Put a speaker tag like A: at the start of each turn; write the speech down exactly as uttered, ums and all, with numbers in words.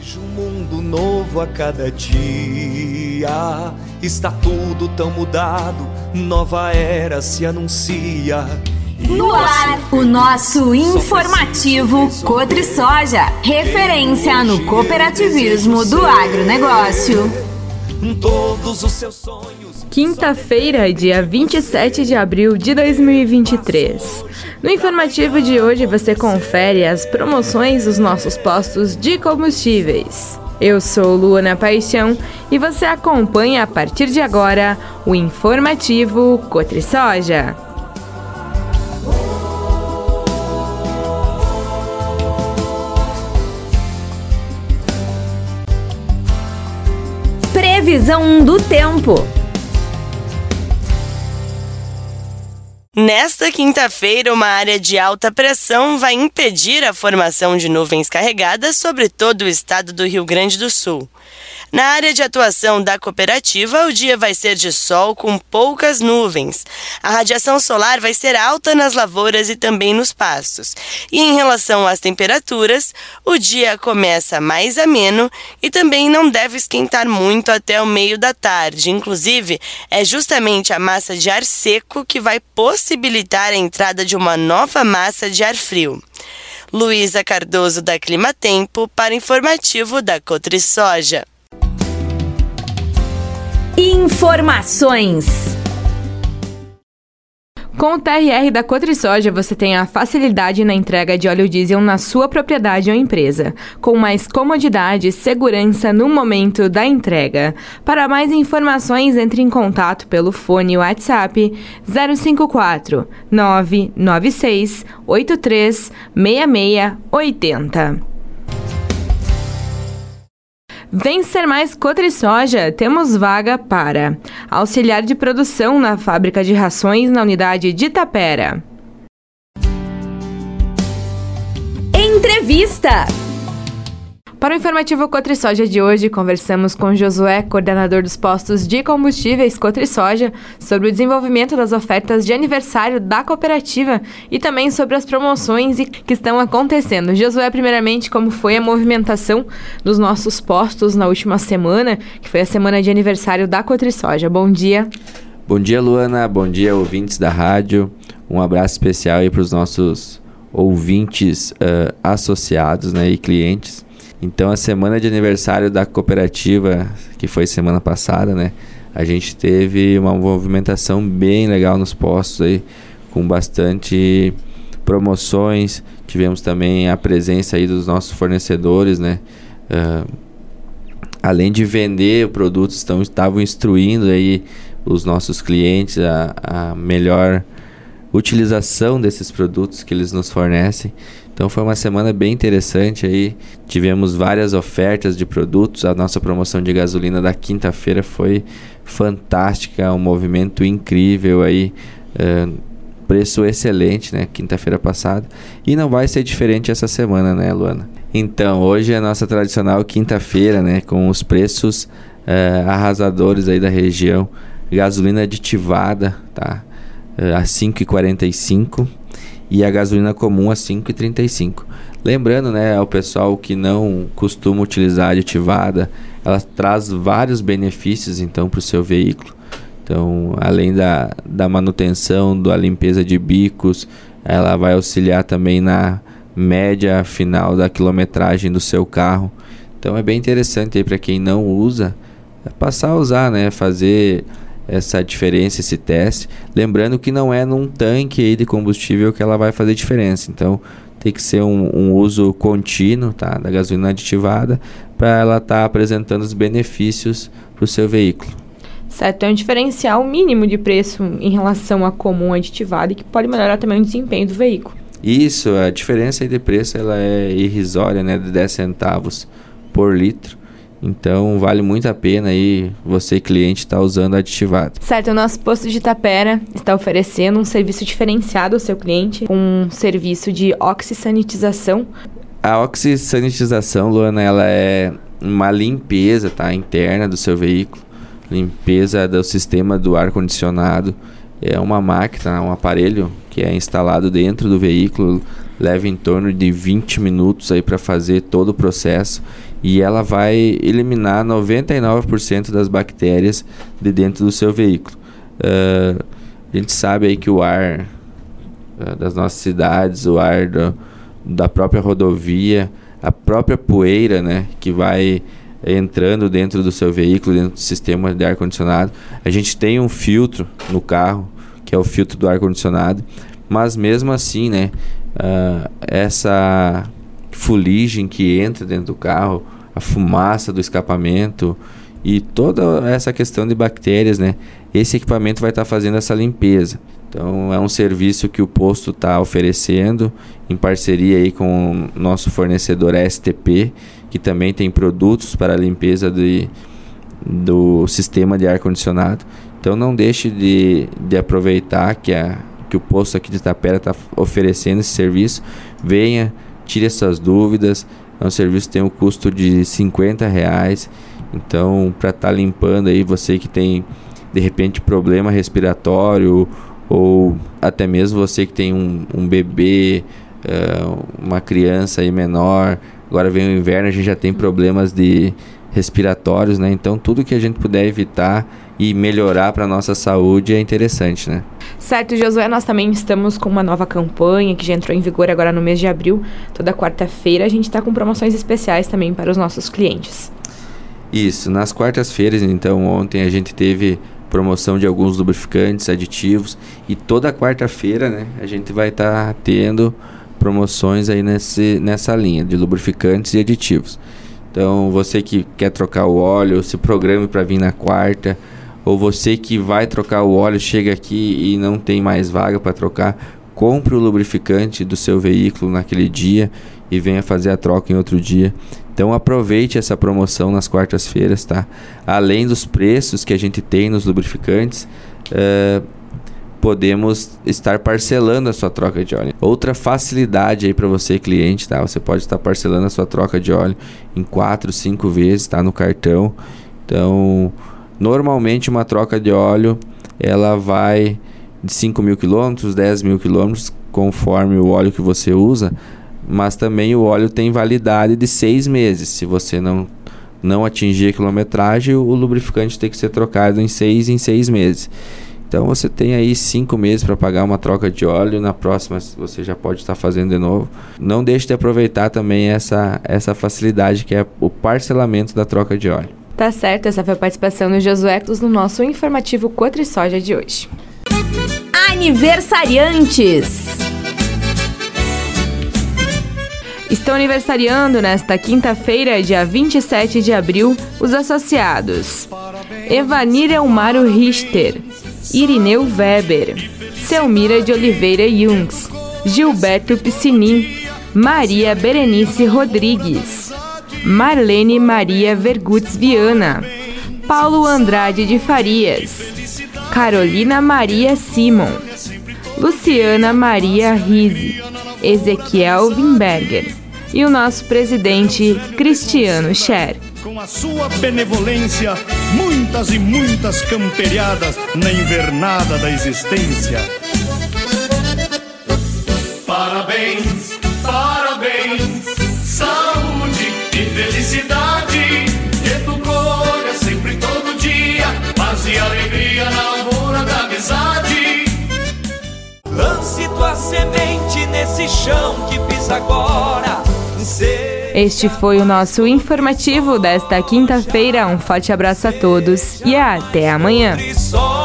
A: Vejo um mundo novo a cada dia. Está tudo tão mudado, nova era se anuncia.
B: No ar, o nosso informativo CotriSoja, referência no cooperativismo do agronegócio.
A: Todos os seus sonhos.
C: Quinta-feira, dia vinte e sete de abril de dois mil e vinte e três. No informativo de hoje você confere as promoções dos nossos postos de combustíveis. Eu sou Luana Paixão e você acompanha a partir de agora o informativo CotriSoja. Previsão do tempo.
D: Nesta quinta-feira, uma área de alta pressão vai impedir a formação de nuvens carregadas sobre todo o estado do Rio Grande do Sul. Na área de atuação da cooperativa, o dia vai ser de sol com poucas nuvens. A radiação solar vai ser alta nas lavouras e também nos pastos. E em relação às temperaturas, o dia começa mais ameno e também não deve esquentar muito até o meio da tarde. Inclusive, é justamente a massa de ar seco que vai possibilitar a entrada de uma nova massa de ar frio. Luísa Cardoso, da Climatempo, para o informativo da CotriSoja.
B: Informações.
C: Com o T R R da CotriSoja, você tem a facilidade na entrega de óleo diesel na sua propriedade ou empresa, com mais comodidade e segurança no momento da entrega. Para mais informações, entre em contato pelo fone WhatsApp zero cinco quatro, nove nove seis, oito três, seis seis oito zero. Vem ser mais CotriSoja, temos vaga para auxiliar de produção na fábrica de rações na unidade de Itapera.
B: Entrevista.
C: Para o informativo CotriSoja de hoje, conversamos com Josué, coordenador dos postos de combustíveis CotriSoja, sobre o desenvolvimento das ofertas de aniversário da cooperativa e também sobre as promoções que estão acontecendo. Josué, primeiramente, como foi a movimentação dos nossos postos na última semana, que foi a semana de aniversário da CotriSoja. Bom dia.
E: Bom dia, Luana. Bom dia, ouvintes da rádio. Um abraço especial aí para os nossos ouvintes uh, associados, né, e clientes. Então, a semana de aniversário da cooperativa, que foi semana passada, né? A gente teve uma movimentação bem legal nos postos aí, com bastante promoções. Tivemos também a presença aí dos nossos fornecedores, né? Uh, além de vender o produto, estão, estavam instruindo aí os nossos clientes a, a melhor utilização desses produtos que eles nos fornecem. Então foi uma semana bem interessante aí, tivemos várias ofertas de produtos, a nossa promoção de gasolina da quinta-feira foi fantástica, um movimento incrível aí, uh, preço excelente, né, quinta-feira passada, e não vai ser diferente essa semana, né, Luana? Então, hoje é a nossa tradicional quinta-feira, né, com os preços uh, arrasadores aí da região, gasolina aditivada, tá, uh, a cinco reais e quarenta e cinco centavos, e a gasolina comum a cinco reais e trinta e cinco centavos. Lembrando, né, ao pessoal que não costuma utilizar aditivada, ela traz vários benefícios então para o seu veículo. Então, além da, da manutenção, da limpeza de bicos, ela vai auxiliar também na média final da quilometragem do seu carro. Então é bem interessante aí para quem não usa, é passar a usar, né, fazer essa diferença, esse teste, lembrando que não é num tanque aí de combustível que ela vai fazer diferença, então tem que ser um, um uso contínuo, tá, da gasolina aditivada, para ela estar tá apresentando os benefícios para o seu veículo.
C: Certo, é um diferencial mínimo de preço em relação à comum aditivada e que pode melhorar também o desempenho do veículo.
E: Isso, a diferença aí de preço ela é irrisória, né, de dez centavos por litro. Então, vale muito a pena aí você, cliente, estar tá usando aditivado.
C: Certo, o nosso posto de Itapera está oferecendo um serviço diferenciado ao seu cliente, um serviço de oxisanitização.
E: A oxisanitização, Luana, ela é uma limpeza, tá, interna do seu veículo, limpeza do sistema do ar-condicionado. É uma máquina, um aparelho que é instalado dentro do veículo, leva em torno de vinte minutos aí para fazer todo o processo e ela vai eliminar noventa e nove por cento das bactérias de dentro do seu veículo. Uh, a gente sabe aí que o ar uh, das nossas cidades, o ar do, da própria rodovia, a própria poeira, né, que vai entrando dentro do seu veículo, dentro do sistema de ar-condicionado. A gente tem um filtro no carro, que é o filtro do ar-condicionado, mas mesmo assim, né, uh, essa fuligem que entra dentro do carro, a fumaça do escapamento e toda essa questão de bactérias, né, esse equipamento vai estar tá fazendo essa limpeza. Então é um serviço que o posto está oferecendo em parceria aí com o nosso fornecedor S T P, que também tem produtos para a limpeza de, do sistema de ar-condicionado. Então não deixe de, de aproveitar que, a, que o posto aqui de Tapera está oferecendo esse serviço. Venha, tire suas dúvidas. É um serviço que tem um custo de cinquenta reais. Então, para estar tá limpando aí, você que tem de repente problema respiratório, ou até mesmo você que tem um, um bebê, uh, uma criança aí menor. Agora vem o inverno, a gente já tem problemas de respiratórios, né? Então tudo que a gente puder evitar e melhorar para a nossa saúde é interessante, né?
C: Certo, Josué, nós também estamos com uma nova campanha que já entrou em vigor agora no mês de abril. Toda quarta-feira a gente está com promoções especiais também para os nossos clientes.
E: Isso, nas quartas-feiras, então, ontem a gente teve promoção de alguns lubrificantes, aditivos, e toda quarta-feira, né, a gente vai estar tá tendo promoções aí nesse, nessa linha de lubrificantes e aditivos. Então, você que quer trocar o óleo, se programe para vir na quarta, ou você que vai trocar o óleo, chega aqui e não tem mais vaga para trocar, compre o lubrificante do seu veículo naquele dia e venha fazer a troca em outro dia. Então aproveite essa promoção nas quartas-feiras, tá? Além dos preços que a gente tem nos lubrificantes, uh, podemos estar parcelando a sua troca de óleo. Outra facilidade aí para você, cliente, tá? Você pode estar parcelando a sua troca de óleo em quatro, cinco vezes, tá? No cartão. Então, normalmente uma troca de óleo, ela vai de cinco mil quilômetros, dez mil quilômetros, conforme o óleo que você usa. Mas também o óleo tem validade de seis meses. Se você não, não atingir a quilometragem, o lubrificante tem que ser trocado em seis em seis meses. Então você tem aí cinco meses para pagar uma troca de óleo. Na próxima você já pode estar fazendo de novo. Não deixe de aproveitar também essa, essa facilidade que é o parcelamento da troca de óleo.
C: Tá certo, essa foi a participação do Josué no nosso informativo Cotrisoja de hoje.
B: Aniversariantes.
C: Estão aniversariando nesta quinta-feira, dia vinte e sete de abril, os associados: Evanir Elmaro Richter, Irineu Weber, Selmira de Oliveira Jungs, Gilberto Piscinin, Maria Berenice Rodrigues, Marlene Maria Vergutz Viana, Paulo Andrade de Farias, Carolina Maria Simon, Luciana Maria Rise, Ezequiel Wimberger e o nosso presidente Cristiano Scher.
F: Com a sua benevolência, muitas e muitas camperiadas na invernada da existência. Parabéns, parabéns, saúde e felicidade, que tu colha sempre todo dia, paz e alegria na lavoura da amizade.
A: Lance tua semente nesse chão que pisa agora.
C: Este foi o nosso informativo desta quinta-feira. Um forte abraço a todos e até amanhã.